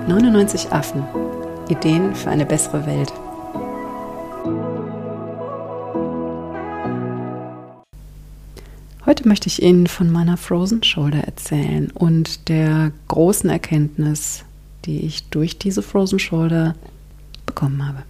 99 Affen. Ideen für eine bessere Welt. Heute möchte ich Ihnen von meiner Frozen Shoulder erzählen und der großen Erkenntnis, die ich durch diese Frozen Shoulder bekommen habe.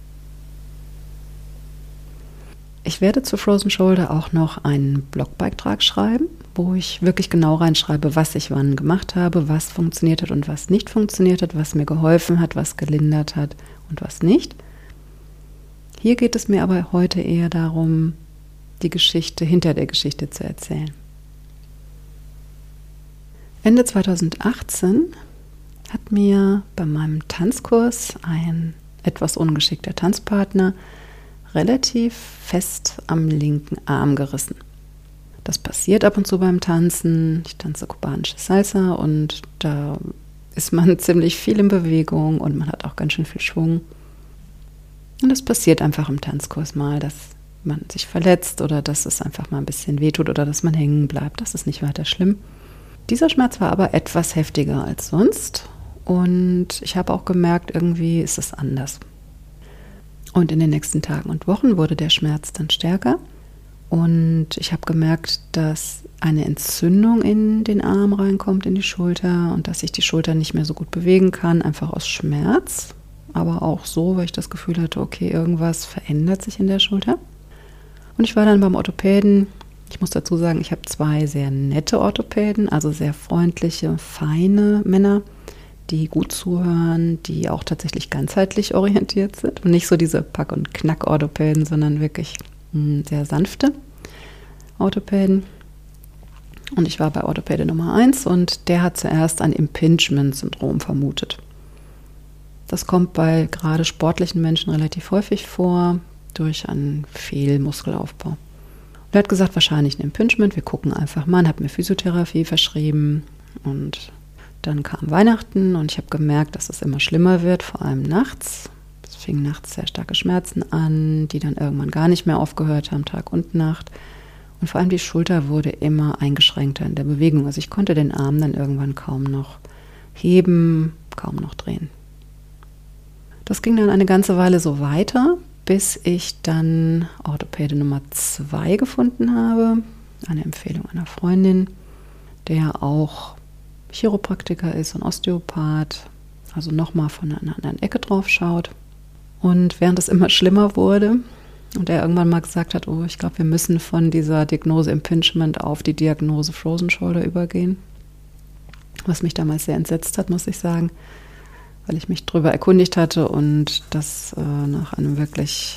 Ich werde zur Frozen Shoulder auch noch einen Blogbeitrag schreiben, wo ich wirklich genau reinschreibe, was ich wann gemacht habe, was funktioniert hat und was nicht funktioniert hat, was mir geholfen hat, was gelindert hat und was nicht. Hier geht es mir aber heute eher darum, die Geschichte hinter der Geschichte zu erzählen. Ende 2018 hat mir bei meinem Tanzkurs ein etwas ungeschickter Tanzpartner relativ fest am linken Arm gerissen. Das passiert ab und zu beim Tanzen. Ich tanze kubanische Salsa und da ist man ziemlich viel in Bewegung und man hat auch ganz schön viel Schwung. Und das passiert einfach im Tanzkurs mal, dass man sich verletzt oder dass es einfach mal ein bisschen wehtut oder dass man hängen bleibt. Das ist nicht weiter schlimm. Dieser Schmerz war aber etwas heftiger als sonst und ich habe auch gemerkt, irgendwie ist es anders. Und in den nächsten Tagen und Wochen wurde der Schmerz dann stärker und ich habe gemerkt, dass eine Entzündung in den Arm reinkommt, in die Schulter und dass ich die Schulter nicht mehr so gut bewegen kann, einfach aus Schmerz, aber auch so, weil ich das Gefühl hatte, okay, irgendwas verändert sich in der Schulter. Und ich war dann beim Orthopäden. Ich muss dazu sagen, ich habe 2 sehr nette Orthopäden, also sehr freundliche, feine Männer, die gut zuhören, die auch tatsächlich ganzheitlich orientiert sind und nicht so diese Pack- und Knack-Orthopäden, sondern wirklich sehr sanfte Orthopäden. Und ich war bei Orthopäde Nummer 1 und der hat zuerst ein Impingement-Syndrom vermutet. Das kommt bei gerade sportlichen Menschen relativ häufig vor, durch einen Fehlmuskelaufbau. Und er hat gesagt, wahrscheinlich ein Impingement, wir gucken einfach mal, hat mir Physiotherapie verschrieben und dann kam Weihnachten und ich habe gemerkt, dass es immer schlimmer wird, vor allem nachts. Es fingen nachts sehr starke Schmerzen an, die dann irgendwann gar nicht mehr aufgehört haben, Tag und Nacht. Und vor allem die Schulter wurde immer eingeschränkter in der Bewegung. Also ich konnte den Arm dann irgendwann kaum noch heben, kaum noch drehen. Das ging dann eine ganze Weile so weiter, bis ich dann Orthopäde Nummer 2 gefunden habe. Eine Empfehlung einer Freundin, der auch Chiropraktiker ist und Osteopath, also nochmal von einer anderen Ecke drauf schaut. Und während es immer schlimmer wurde und er irgendwann mal gesagt hat, oh, ich glaube, wir müssen von dieser Diagnose Impingement auf die Diagnose Frozen Shoulder übergehen, was mich damals sehr entsetzt hat, muss ich sagen, weil ich mich darüber erkundigt hatte und das nach einem wirklich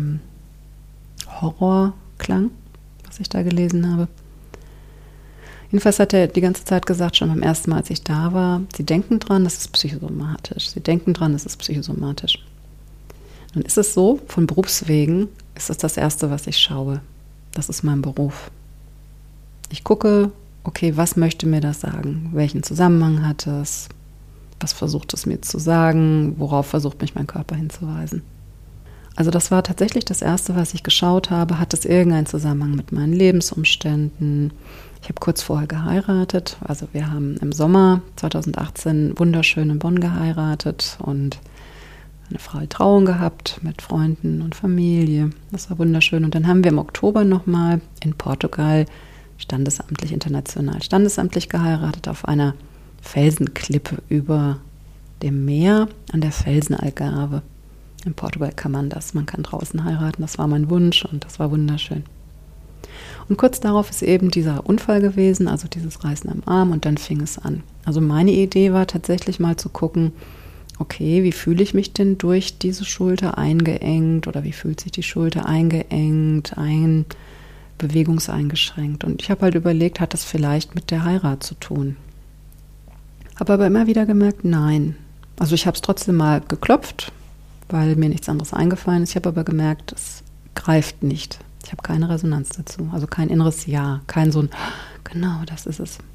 Horror klang, was ich da gelesen habe. Jedenfalls hat er die ganze Zeit gesagt, schon beim ersten Mal, als ich da war, Sie denken dran, das ist psychosomatisch. Sie denken dran, das ist psychosomatisch. Nun ist es so, von Berufswegen ist es das Erste, was ich schaue. Das ist mein Beruf. Ich gucke, okay, was möchte mir das sagen? Welchen Zusammenhang hat es? Was versucht es mir zu sagen? Worauf versucht mich mein Körper hinzuweisen? Also das war tatsächlich das Erste, was ich geschaut habe. Hat es irgendeinen Zusammenhang mit meinen Lebensumständen? Ich habe kurz vorher geheiratet. Also wir haben im Sommer 2018 wunderschön in Bonn geheiratet und eine Trauung gehabt mit Freunden und Familie. Das war wunderschön. Und dann haben wir im Oktober nochmal in Portugal standesamtlich geheiratet auf einer Felsenklippe über dem Meer an der Felsenalgarve. In Portugal kann man das. Man kann draußen heiraten. Das war mein Wunsch und das war wunderschön. Und kurz darauf ist eben dieser Unfall gewesen, also dieses Reißen am Arm und dann fing es an. Also meine Idee war tatsächlich mal zu gucken, okay, wie fühle ich mich denn durch diese Schulter eingeengt oder wie fühlt sich die Schulter eingeengt, bewegungseingeschränkt. Und ich habe halt überlegt, hat das vielleicht mit der Heirat zu tun? Habe aber immer wieder gemerkt, nein. Also ich habe es trotzdem mal geklopft, weil mir nichts anderes eingefallen ist. Ich habe aber gemerkt, es greift nicht. Ich habe keine Resonanz dazu, also kein inneres Ja, kein so ein, genau, das ist es.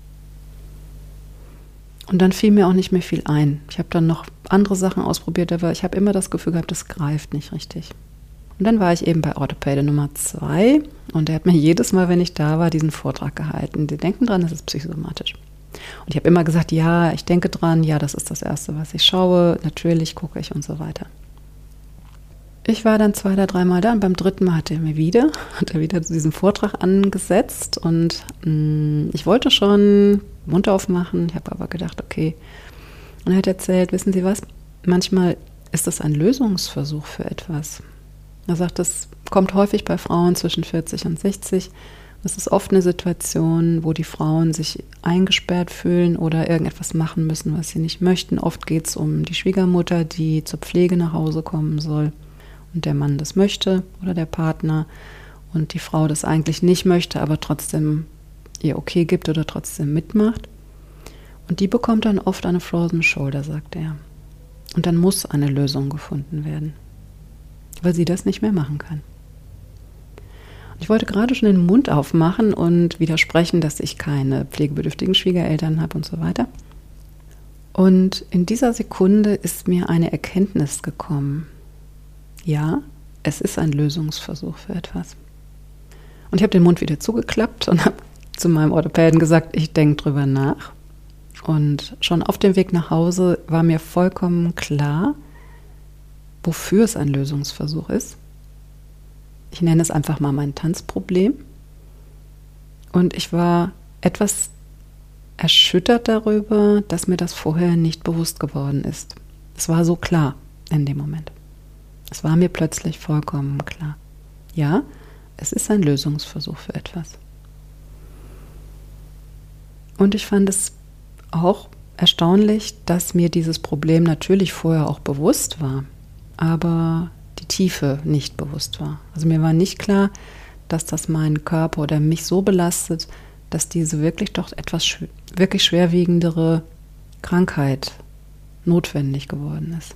Und dann fiel mir auch nicht mehr viel ein. Ich habe dann noch andere Sachen ausprobiert, aber ich habe immer das Gefühl gehabt, das greift nicht richtig. Und dann war ich eben bei Orthopäde Nummer 2 und der hat mir jedes Mal, wenn ich da war, diesen Vortrag gehalten. Die denken dran, das ist psychosomatisch. Und ich habe immer gesagt, ja, ich denke dran, ja, das ist das Erste, was ich schaue, natürlich gucke ich und so weiter. Ich war dann 2 oder 3 Mal da und beim 3. Mal hat er wieder diesen Vortrag angesetzt und ich wollte schon Mund aufmachen, ich habe aber gedacht, okay. Und er hat erzählt, wissen Sie was, manchmal ist das ein Lösungsversuch für etwas. Er sagt, das kommt häufig bei Frauen zwischen 40 und 60. Das ist oft eine Situation, wo die Frauen sich eingesperrt fühlen oder irgendetwas machen müssen, was sie nicht möchten. Oft geht es um die Schwiegermutter, die zur Pflege nach Hause kommen soll und der Mann das möchte oder der Partner und die Frau das eigentlich nicht möchte, aber trotzdem ihr okay gibt oder trotzdem mitmacht. Und die bekommt dann oft eine Frozen Shoulder, sagt er. Und dann muss eine Lösung gefunden werden, weil sie das nicht mehr machen kann. Ich wollte gerade schon den Mund aufmachen und widersprechen, dass ich keine pflegebedürftigen Schwiegereltern habe und so weiter. Und in dieser Sekunde ist mir eine Erkenntnis gekommen. Ja, es ist ein Lösungsversuch für etwas. Und ich habe den Mund wieder zugeklappt und habe zu meinem Orthopäden gesagt, ich denke drüber nach. Und schon auf dem Weg nach Hause war mir vollkommen klar, wofür es ein Lösungsversuch ist. Ich nenne es einfach mal mein Tanzproblem. Und ich war etwas erschüttert darüber, dass mir das vorher nicht bewusst geworden ist. Es war so klar in dem Moment. Es war mir plötzlich vollkommen klar. Ja, es ist ein Lösungsversuch für etwas. Und ich fand es auch erstaunlich, dass mir dieses Problem natürlich vorher auch bewusst war, aber die Tiefe nicht bewusst war. Also mir war nicht klar, dass das meinen Körper oder mich so belastet, dass diese wirklich doch etwas wirklich schwerwiegendere Krankheit notwendig geworden ist.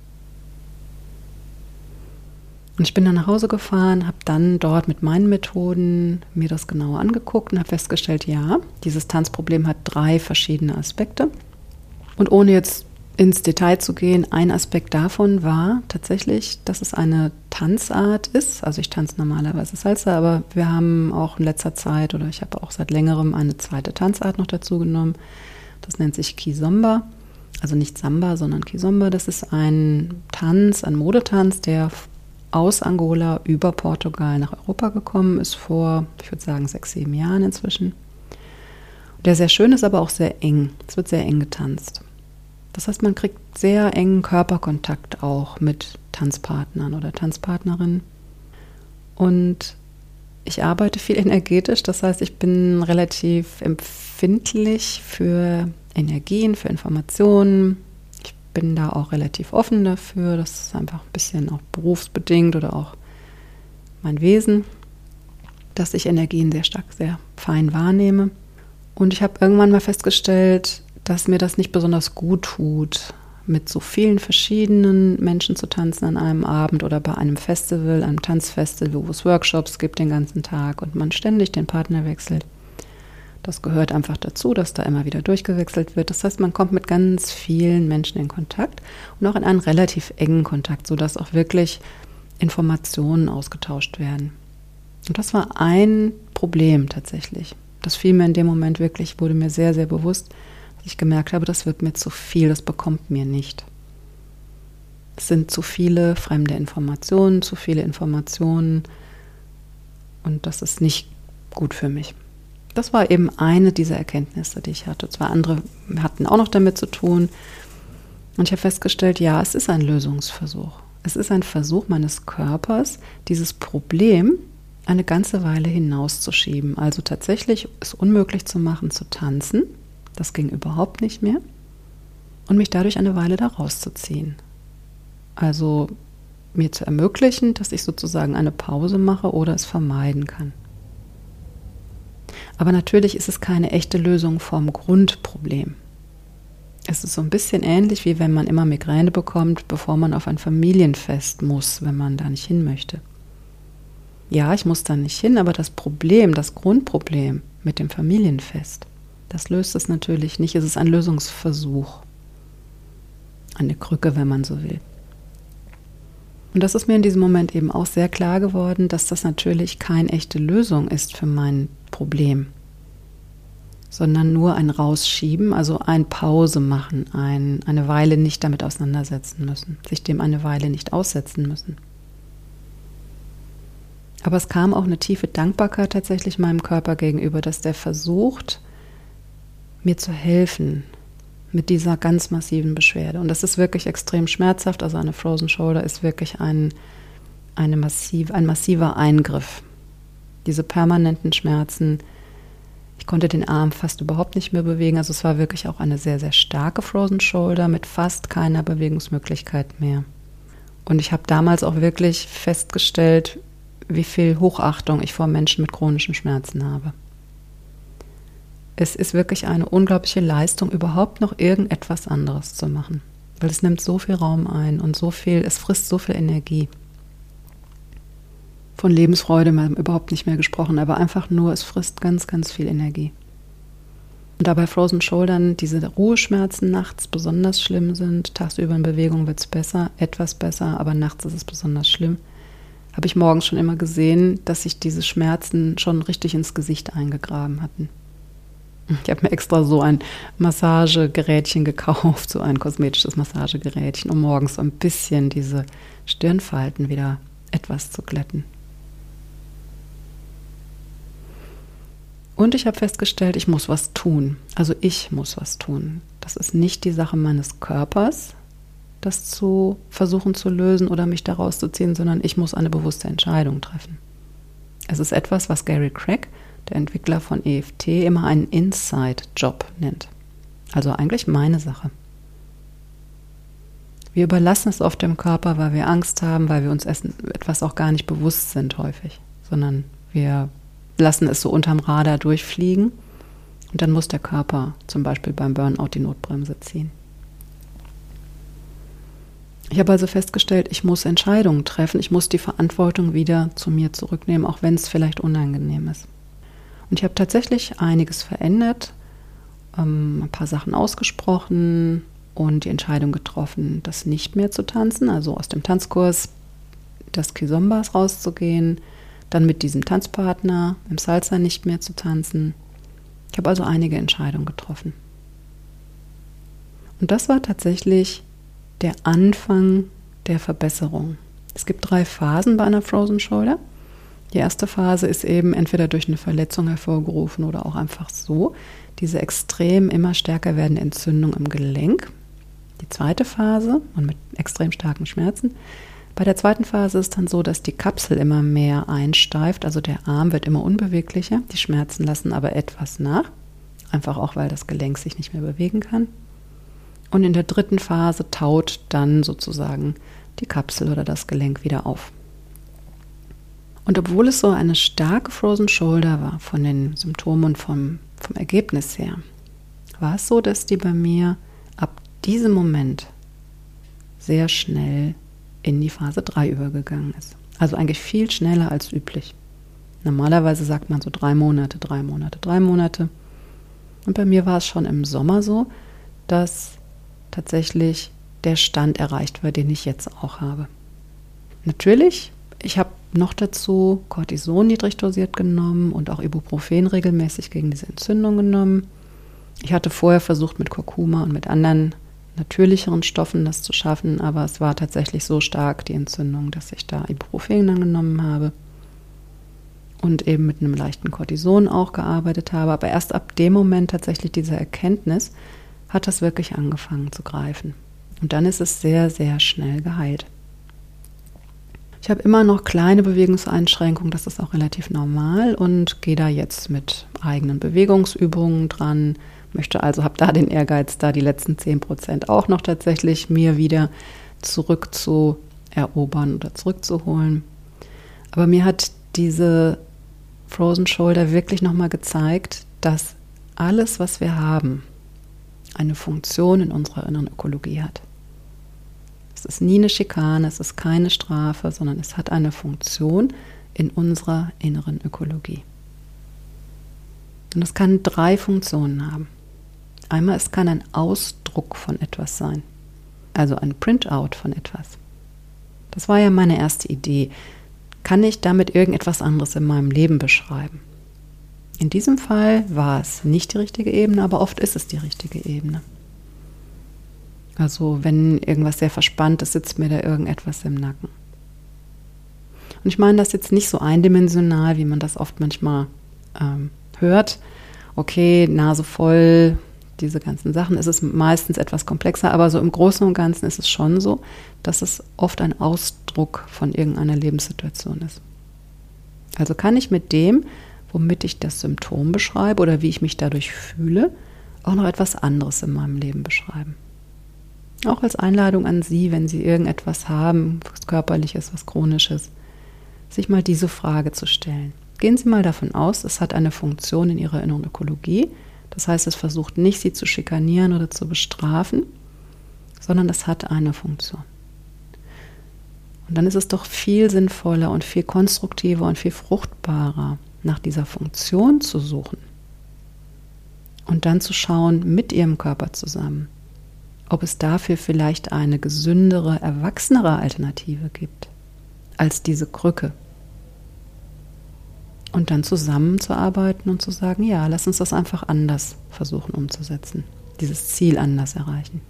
Und ich bin dann nach Hause gefahren, habe dann dort mit meinen Methoden mir das genauer angeguckt und habe festgestellt, ja, dieses Tanzproblem hat 3 verschiedene Aspekte. Und ohne jetzt ins Detail zu gehen, ein Aspekt davon war tatsächlich, dass es eine Tanzart ist. Also ich tanze normalerweise Salsa, aber wir haben auch in letzter Zeit oder ich habe auch seit längerem eine zweite Tanzart noch dazu genommen. Das nennt sich Kizomba. Also nicht Samba, sondern Kizomba. Das ist ein Tanz, ein Modetanz, der aus Angola über Portugal nach Europa gekommen ist vor, ich würde sagen, 6, 7 Jahren inzwischen. Der sehr schön ist, aber auch sehr eng. Es wird sehr eng getanzt. Das heißt, man kriegt sehr engen Körperkontakt auch mit Tanzpartnern oder Tanzpartnerinnen. Und ich arbeite viel energetisch, das heißt, ich bin relativ empfindlich für Energien, für Informationen. Ich bin da auch relativ offen dafür. Das ist einfach ein bisschen auch berufsbedingt oder auch mein Wesen, dass ich Energien sehr stark, sehr fein wahrnehme. Und ich habe irgendwann mal festgestellt, dass mir das nicht besonders gut tut, mit so vielen verschiedenen Menschen zu tanzen an einem Abend oder bei einem Festival, einem Tanzfestival, wo es Workshops gibt den ganzen Tag und man ständig den Partner wechselt. Das gehört einfach dazu, dass da immer wieder durchgewechselt wird. Das heißt, man kommt mit ganz vielen Menschen in Kontakt und auch in einen relativ engen Kontakt, sodass auch wirklich Informationen ausgetauscht werden. Und das war ein Problem tatsächlich. Das fiel mir in dem Moment wirklich, wurde mir sehr, sehr bewusst, dass ich gemerkt habe, das wird mir zu viel, das bekommt mir nicht. Es sind zu viele fremde Informationen, zu viele Informationen und das ist nicht gut für mich. Das war eben eine dieser Erkenntnisse, die ich hatte. 2 andere hatten auch noch damit zu tun. Und ich habe festgestellt, ja, es ist ein Lösungsversuch. Es ist ein Versuch meines Körpers, dieses Problem eine ganze Weile hinauszuschieben. Also tatsächlich es unmöglich zu machen, zu tanzen. Das ging überhaupt nicht mehr. Und mich dadurch eine Weile da rauszuziehen. Also mir zu ermöglichen, dass ich sozusagen eine Pause mache oder es vermeiden kann. Aber natürlich ist es keine echte Lösung vom Grundproblem. Es ist so ein bisschen ähnlich, wie wenn man immer Migräne bekommt, bevor man auf ein Familienfest muss, wenn man da nicht hin möchte. Ja, ich muss da nicht hin, aber das Problem, das Grundproblem mit dem Familienfest, das löst es natürlich nicht. Es ist ein Lösungsversuch. Eine Krücke, wenn man so will. Und das ist mir in diesem Moment eben auch sehr klar geworden, dass das natürlich keine echte Lösung ist für mein Problem. sondern nur ein Rausschieben, also ein Pause machen, eine Weile nicht damit auseinandersetzen müssen, sich dem eine Weile nicht aussetzen müssen. Aber es kam auch eine tiefe Dankbarkeit tatsächlich meinem Körper gegenüber, dass der versucht, mir zu helfen mit dieser ganz massiven Beschwerde. Und das ist wirklich extrem schmerzhaft. Also eine Frozen Shoulder ist wirklich ein massiver Eingriff. Diese permanenten Schmerzen. Ich konnte den Arm fast überhaupt nicht mehr bewegen. Also es war wirklich auch eine sehr, sehr starke Frozen Shoulder mit fast keiner Bewegungsmöglichkeit mehr. Und ich habe damals auch wirklich festgestellt, wie viel Hochachtung ich vor Menschen mit chronischen Schmerzen habe. Es ist wirklich eine unglaubliche Leistung, überhaupt noch irgendetwas anderes zu machen. Weil es nimmt so viel Raum ein und es frisst so viel Energie. Von Lebensfreude haben wir überhaupt nicht mehr gesprochen, aber einfach nur, es frisst ganz, ganz viel Energie. Und da bei Frozen Shouldern diese Ruheschmerzen nachts besonders schlimm sind, tagsüber in Bewegung wird es besser, etwas besser, aber nachts ist es besonders schlimm, habe ich morgens schon immer gesehen, dass sich diese Schmerzen schon richtig ins Gesicht eingegraben hatten. Ich habe mir extra so ein Massagegerätchen gekauft, so ein kosmetisches Massagegerätchen, um morgens so ein bisschen diese Stirnfalten wieder etwas zu glätten. Und ich habe festgestellt, ich muss was tun. Also ich muss was tun. Das ist nicht die Sache meines Körpers, das zu versuchen zu lösen oder mich da rauszuziehen, sondern ich muss eine bewusste Entscheidung treffen. Es ist etwas, was Gary Craig, der Entwickler von EFT, immer einen Inside-Job nennt. Also eigentlich meine Sache. Wir überlassen es oft dem Körper, weil wir Angst haben, weil wir uns etwas auch gar nicht bewusst sind häufig, sondern wir lassen es so unterm Radar durchfliegen und dann muss der Körper zum Beispiel beim Burnout die Notbremse ziehen. Ich habe also festgestellt, ich muss Entscheidungen treffen, ich muss die Verantwortung wieder zu mir zurücknehmen, auch wenn es vielleicht unangenehm ist. Und ich habe tatsächlich einiges verändert, ein paar Sachen ausgesprochen und die Entscheidung getroffen, das nicht mehr zu tanzen, also aus dem Tanzkurs des Kizombas rauszugehen, dann mit diesem Tanzpartner im Salsa nicht mehr zu tanzen. Ich habe also einige Entscheidungen getroffen. Und das war tatsächlich der Anfang der Verbesserung. Es gibt 3 Phasen bei einer Frozen Shoulder. Die erste Phase ist eben entweder durch eine Verletzung hervorgerufen oder auch einfach so, diese extrem immer stärker werdende Entzündung im Gelenk. Die zweite Phase, und mit extrem starken Schmerzen. Bei der zweiten Phase ist dann so, dass die Kapsel immer mehr einsteift, also der Arm wird immer unbeweglicher, die Schmerzen lassen aber etwas nach, einfach auch, weil das Gelenk sich nicht mehr bewegen kann. Und in der dritten Phase taut dann sozusagen die Kapsel oder das Gelenk wieder auf. Und obwohl es so eine starke Frozen Shoulder war, von den Symptomen und vom Ergebnis her, war es so, dass die bei mir ab diesem Moment sehr schnell in die Phase 3 übergegangen ist. Also eigentlich viel schneller als üblich. Normalerweise sagt man so 3 Monate, 3 Monate, 3 Monate. Und bei mir war es schon im Sommer so, dass tatsächlich der Stand erreicht war, den ich jetzt auch habe. Natürlich, ich habe noch dazu Cortison niedrig dosiert genommen und auch Ibuprofen regelmäßig gegen diese Entzündung genommen. Ich hatte vorher versucht, mit Kurkuma und mit anderen natürlicheren Stoffen das zu schaffen, aber es war tatsächlich so stark, die Entzündung, dass ich da Ibuprofen dann genommen habe und eben mit einem leichten Cortison auch gearbeitet habe. Aber erst ab dem Moment tatsächlich dieser Erkenntnis hat das wirklich angefangen zu greifen. Und dann ist es sehr, sehr schnell geheilt. Ich habe immer noch kleine Bewegungseinschränkungen, das ist auch relativ normal und gehe da jetzt mit eigenen Bewegungsübungen dran, habe da den Ehrgeiz, da die letzten 10% auch noch tatsächlich mir wieder zurückzuerobern oder zurückzuholen. Aber mir hat diese Frozen Shoulder wirklich nochmal gezeigt, dass alles, was wir haben, eine Funktion in unserer inneren Ökologie hat. Es ist nie eine Schikane, es ist keine Strafe, sondern es hat eine Funktion in unserer inneren Ökologie. Und es kann 3 Funktionen haben. Einmal, es kann ein Ausdruck von etwas sein, also ein Printout von etwas. Das war ja meine erste Idee. Kann ich damit irgendetwas anderes in meinem Leben beschreiben? In diesem Fall war es nicht die richtige Ebene, aber oft ist es die richtige Ebene. Also wenn irgendwas sehr verspannt ist, sitzt mir da irgendetwas im Nacken. Und ich meine das jetzt nicht so eindimensional, wie man das oft manchmal hört. Okay, Nase voll, diese ganzen Sachen. Es ist meistens etwas komplexer, aber so im Großen und Ganzen ist es schon so, dass es oft ein Ausdruck von irgendeiner Lebenssituation ist. Also kann ich mit dem, womit ich das Symptom beschreibe oder wie ich mich dadurch fühle, auch noch etwas anderes in meinem Leben beschreiben. Auch als Einladung an Sie, wenn Sie irgendetwas haben, was Körperliches, was Chronisches, sich mal diese Frage zu stellen. Gehen Sie mal davon aus, es hat eine Funktion in Ihrer inneren Ökologie. Das heißt, es versucht nicht, Sie zu schikanieren oder zu bestrafen, sondern es hat eine Funktion. Und dann ist es doch viel sinnvoller und viel konstruktiver und viel fruchtbarer, nach dieser Funktion zu suchen und dann zu schauen mit Ihrem Körper zusammen, ob es dafür vielleicht eine gesündere, erwachsenere Alternative gibt als diese Krücke. Und dann zusammenzuarbeiten und zu sagen, ja, lass uns das einfach anders versuchen umzusetzen, dieses Ziel anders erreichen.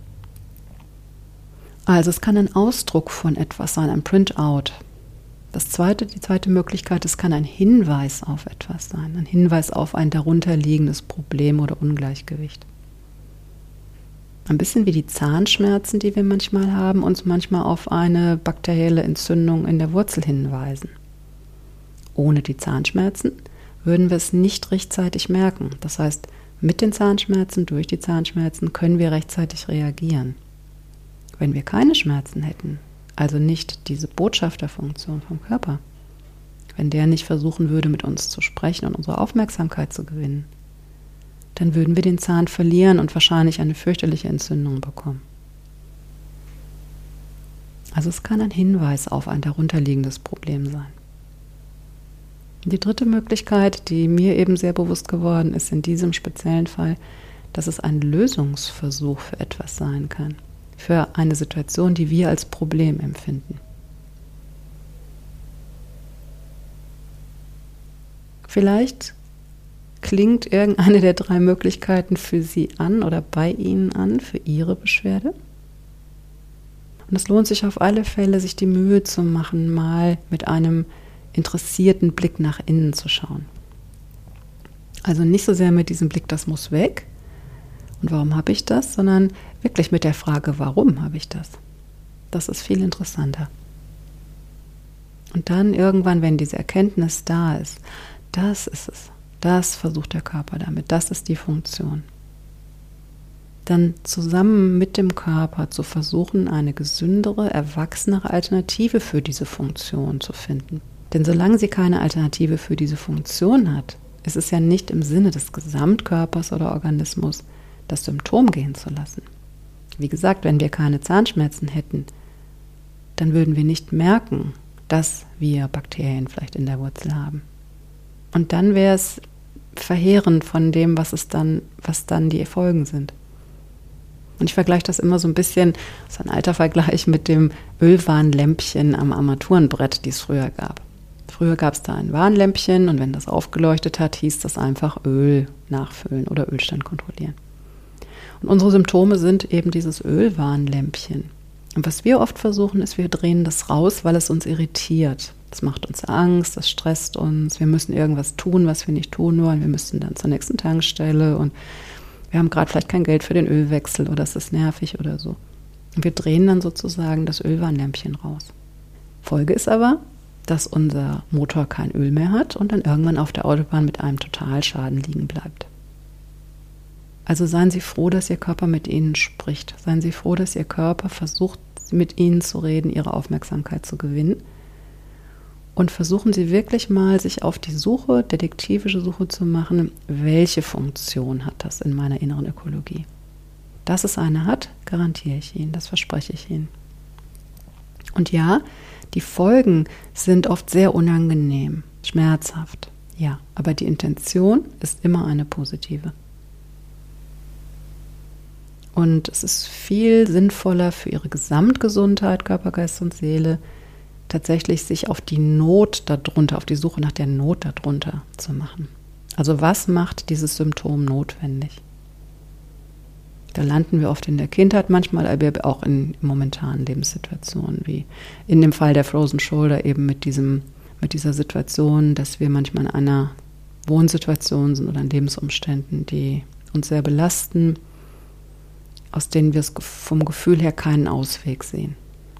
Also es kann ein Ausdruck von etwas sein, ein Printout. Die zweite Möglichkeit, es kann ein Hinweis auf etwas sein, ein Hinweis auf ein darunterliegendes Problem oder Ungleichgewicht. Ein bisschen wie die Zahnschmerzen, die wir manchmal haben, uns manchmal auf eine bakterielle Entzündung in der Wurzel hinweisen. Ohne die Zahnschmerzen würden wir es nicht rechtzeitig merken. Das heißt, mit den Zahnschmerzen, durch die Zahnschmerzen können wir rechtzeitig reagieren. Wenn wir keine Schmerzen hätten, also nicht diese Botschafterfunktion vom Körper, wenn der nicht versuchen würde, mit uns zu sprechen und unsere Aufmerksamkeit zu gewinnen, dann würden wir den Zahn verlieren und wahrscheinlich eine fürchterliche Entzündung bekommen. Also es kann ein Hinweis auf ein darunterliegendes Problem sein. Die dritte Möglichkeit, die mir eben sehr bewusst geworden ist in diesem speziellen Fall, dass es ein Lösungsversuch für etwas sein kann, für eine Situation, die wir als Problem empfinden. Vielleicht klingt irgendeine der 3 Möglichkeiten für Sie an oder bei Ihnen an, für Ihre Beschwerde. Und es lohnt sich auf alle Fälle, sich die Mühe zu machen, mal mit einem interessierten Blick nach innen zu schauen. Also nicht so sehr mit diesem Blick, das muss weg und warum habe ich das, sondern wirklich mit der Frage, warum habe ich das? Das ist viel interessanter. Und dann irgendwann, wenn diese Erkenntnis da ist, das ist es, das versucht der Körper damit, das ist die Funktion. Dann zusammen mit dem Körper zu versuchen, eine gesündere, erwachsenere Alternative für diese Funktion zu finden. Denn solange sie keine Alternative für diese Funktion hat, ist es ja nicht im Sinne des Gesamtkörpers oder Organismus, das Symptom gehen zu lassen. Wie gesagt, wenn wir keine Zahnschmerzen hätten, dann würden wir nicht merken, dass wir Bakterien vielleicht in der Wurzel haben. Und dann wäre es verheerend von dem, was dann die Folgen sind. Und ich vergleiche das immer so ein bisschen, das ist ein alter Vergleich mit dem Ölwarnlämpchen am Armaturenbrett, die es früher gab. Früher gab es da ein Warnlämpchen und wenn das aufgeleuchtet hat, hieß das einfach Öl nachfüllen oder Ölstand kontrollieren. Und unsere Symptome sind eben dieses Ölwarnlämpchen. Und was wir oft versuchen, ist, wir drehen das raus, weil es uns irritiert. Das macht uns Angst, das stresst uns. Wir müssen irgendwas tun, was wir nicht tun wollen. Wir müssen dann zur nächsten Tankstelle und wir haben gerade vielleicht kein Geld für den Ölwechsel oder es ist nervig oder so. Und wir drehen dann sozusagen das Ölwarnlämpchen raus. Folge ist aber, dass unser Motor kein Öl mehr hat und dann irgendwann auf der Autobahn mit einem Totalschaden liegen bleibt. Also seien Sie froh, dass Ihr Körper mit Ihnen spricht. Seien Sie froh, dass Ihr Körper versucht, mit Ihnen zu reden, Ihre Aufmerksamkeit zu gewinnen. Und versuchen Sie wirklich mal, sich auf die Suche, detektivische Suche zu machen, welche Funktion hat das in meiner inneren Ökologie. Dass es eine hat, garantiere ich Ihnen, das verspreche ich Ihnen. Und ja, die Folgen sind oft sehr unangenehm, schmerzhaft, ja, aber die Intention ist immer eine positive. Und es ist viel sinnvoller für Ihre Gesamtgesundheit, Körper, Geist und Seele, tatsächlich sich auf die Not darunter, auf die Suche nach der Not darunter zu machen. Also was macht dieses Symptom notwendig? Da landen wir oft in der Kindheit manchmal, aber auch in momentanen Lebenssituationen, wie in dem Fall der Frozen Shoulder eben mit dieser Situation, dass wir manchmal in einer Wohnsituation sind oder in Lebensumständen, die uns sehr belasten, aus denen wir vom Gefühl her keinen Ausweg sehen.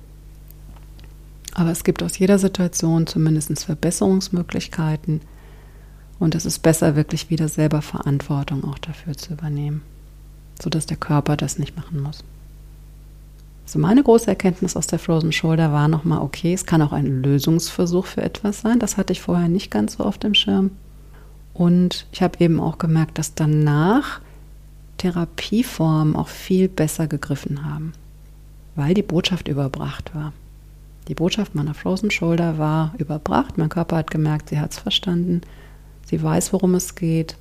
Aber es gibt aus jeder Situation zumindest Verbesserungsmöglichkeiten und es ist besser, wirklich wieder selber Verantwortung auch dafür zu übernehmen, sodass der Körper das nicht machen muss. Also meine große Erkenntnis aus der Frozen Shoulder war nochmal, okay, es kann auch ein Lösungsversuch für etwas sein. Das hatte ich vorher nicht ganz so auf dem Schirm. Und ich habe eben auch gemerkt, dass danach Therapieformen auch viel besser gegriffen haben, weil die Botschaft überbracht war. Die Botschaft meiner Frozen Shoulder war überbracht. Mein Körper hat gemerkt, sie hat es verstanden. Sie weiß, worum es geht.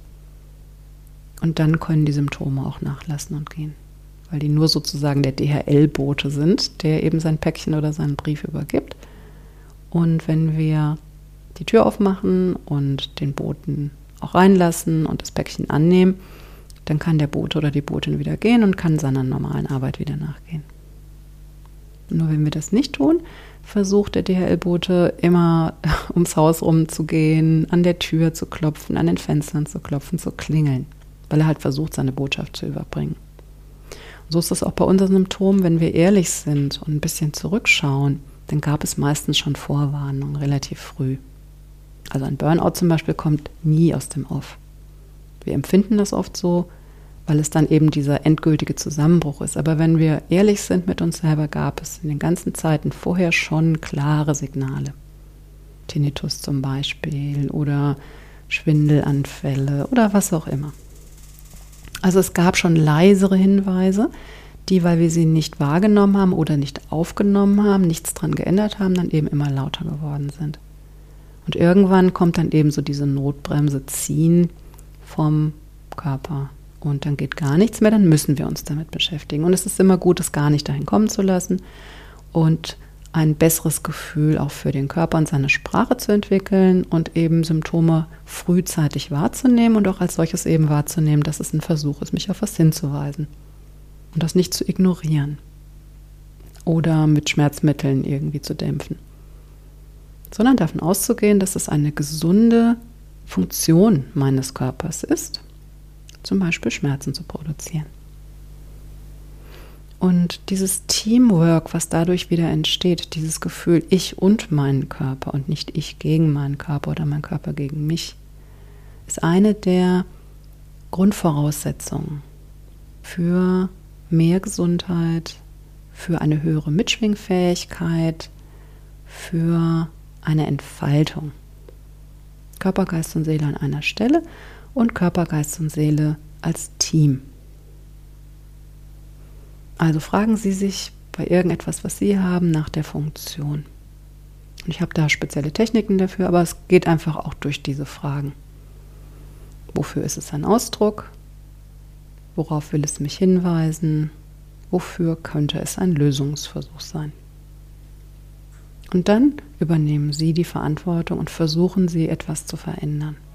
Und dann können die Symptome auch nachlassen und gehen. Weil die nur sozusagen der DHL-Bote sind, der eben sein Päckchen oder seinen Brief übergibt. Und wenn wir die Tür aufmachen und den Boten auch reinlassen und das Päckchen annehmen, dann kann der Bote oder die Botin wieder gehen und kann seiner normalen Arbeit wieder nachgehen. Nur wenn wir das nicht tun, versucht der DHL-Bote immer ums Haus rumzugehen, an der Tür zu klopfen, an den Fenstern zu klopfen, zu klingeln, weil er halt versucht, seine Botschaft zu überbringen. Und so ist es auch bei unseren Symptomen, wenn wir ehrlich sind und ein bisschen zurückschauen, dann gab es meistens schon Vorwarnungen relativ früh. Also ein Burnout zum Beispiel kommt nie aus dem Off. Wir empfinden das oft so, weil es dann eben dieser endgültige Zusammenbruch ist. Aber wenn wir ehrlich sind mit uns selber, gab es in den ganzen Zeiten vorher schon klare Signale. Tinnitus zum Beispiel oder Schwindelanfälle oder was auch immer. Also es gab schon leisere Hinweise, die, weil wir sie nicht wahrgenommen haben oder nicht aufgenommen haben, nichts dran geändert haben, dann eben immer lauter geworden sind. Und irgendwann kommt dann eben so diese Notbremse ziehen vom Körper. Und dann geht gar nichts mehr, dann müssen wir uns damit beschäftigen. Und es ist immer gut, es gar nicht dahin kommen zu lassen und ein besseres Gefühl auch für den Körper und seine Sprache zu entwickeln und eben Symptome frühzeitig wahrzunehmen und auch als solches eben wahrzunehmen, dass es ein Versuch ist, mich auf was hinzuweisen und das nicht zu ignorieren oder mit Schmerzmitteln irgendwie zu dämpfen, sondern davon auszugehen, dass es eine gesunde Funktion meines Körpers ist, zum Beispiel Schmerzen zu produzieren. Und dieses Teamwork, was dadurch wieder entsteht, dieses Gefühl, ich und meinen Körper und nicht ich gegen meinen Körper oder mein Körper gegen mich, ist eine der Grundvoraussetzungen für mehr Gesundheit, für eine höhere Mitschwingfähigkeit, für eine Entfaltung. Körper, Geist und Seele an einer Stelle und Körper, Geist und Seele als Team. Also fragen Sie sich bei irgendetwas, was Sie haben, nach der Funktion. Und ich habe da spezielle Techniken dafür, aber es geht einfach auch durch diese Fragen. Wofür ist es ein Ausdruck? Worauf will es mich hinweisen? Wofür könnte es ein Lösungsversuch sein? Und dann übernehmen Sie die Verantwortung und versuchen Sie, etwas zu verändern.